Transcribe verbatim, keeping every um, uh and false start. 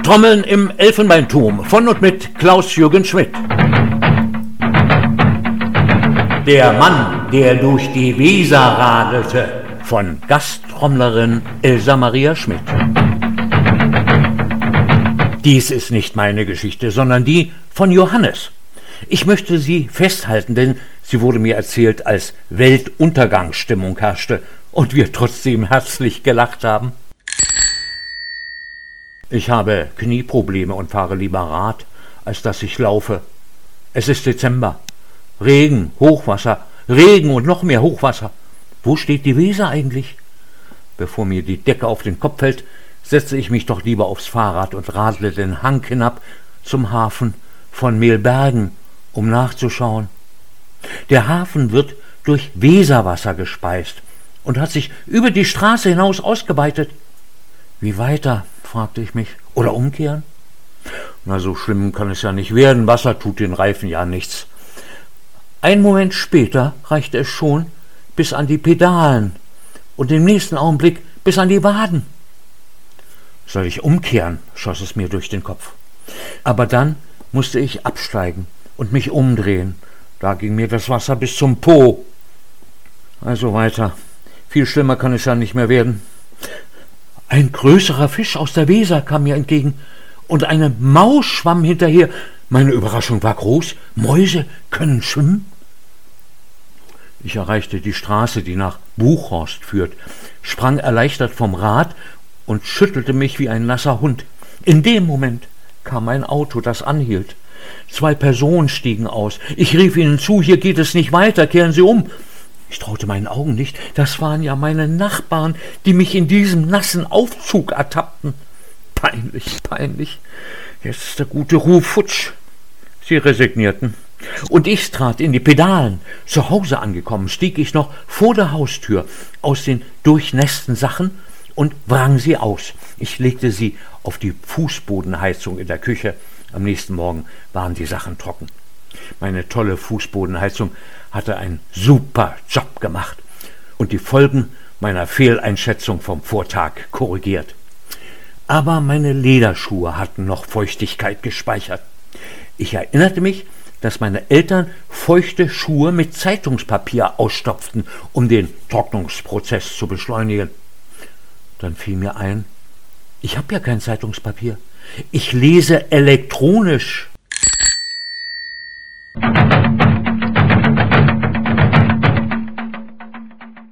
Trommeln im Elfenbeinturm von und mit Klaus-Jürgen Schmidt. Der Mann, der durch die Weser radelte, von Gasttrommlerin Elsa Maria Schmidt. Dies ist nicht meine Geschichte, sondern die von Johannes. Ich möchte sie festhalten, denn sie wurde mir erzählt, als Weltuntergangsstimmung herrschte und wir trotzdem herzlich gelacht haben. Ich habe Knieprobleme und fahre lieber Rad, als dass ich laufe. Es ist Dezember. Regen, Hochwasser, Regen und noch mehr Hochwasser. Wo steht die Weser eigentlich? Bevor mir die Decke auf den Kopf fällt, setze ich mich doch lieber aufs Fahrrad und radle den Hang hinab zum Hafen von Mehlbergen, um nachzuschauen. Der Hafen wird durch Weserwasser gespeist und hat sich über die Straße hinaus ausgeweitet. Wie weiter, fragte ich mich. Oder umkehren? Na, so schlimm kann es ja nicht werden. Wasser tut den Reifen ja nichts. Ein Moment später reichte es schon bis an die Pedalen und im nächsten Augenblick bis an die Waden. Soll ich umkehren, schoss es mir durch den Kopf. Aber dann musste ich absteigen und mich umdrehen. Da ging mir das Wasser bis zum Po. Also weiter. Viel schlimmer kann es ja nicht mehr werden. Ein größerer Fisch aus der Weser kam mir entgegen und eine Maus schwamm hinterher. Meine Überraschung war groß. Mäuse können schwimmen? Ich erreichte die Straße, die nach Buchhorst führt, sprang erleichtert vom Rad und schüttelte mich wie ein nasser Hund. In dem Moment kam ein Auto, das anhielt. Zwei Personen stiegen aus. Ich rief ihnen zu, hier geht es nicht weiter, kehren Sie um. Ich traute meinen Augen nicht. Das waren ja meine Nachbarn, die mich in diesem nassen Aufzug ertappten. Peinlich, peinlich. Jetzt ist der gute Ruf futsch. Sie resignierten. Und ich trat in die Pedalen. Zu Hause angekommen, stieg ich noch vor der Haustür aus den durchnässten Sachen und wrang sie aus. Ich legte sie auf die Fußbodenheizung in der Küche. Am nächsten Morgen waren die Sachen trocken. Meine tolle Fußbodenheizung hatte einen super Job gemacht und die Folgen meiner Fehleinschätzung vom Vortag korrigiert. Aber meine Lederschuhe hatten noch Feuchtigkeit gespeichert. Ich erinnerte mich, dass meine Eltern feuchte Schuhe mit Zeitungspapier ausstopften, um den Trocknungsprozess zu beschleunigen. Dann fiel mir ein, ich habe ja kein Zeitungspapier. Ich lese elektronisch.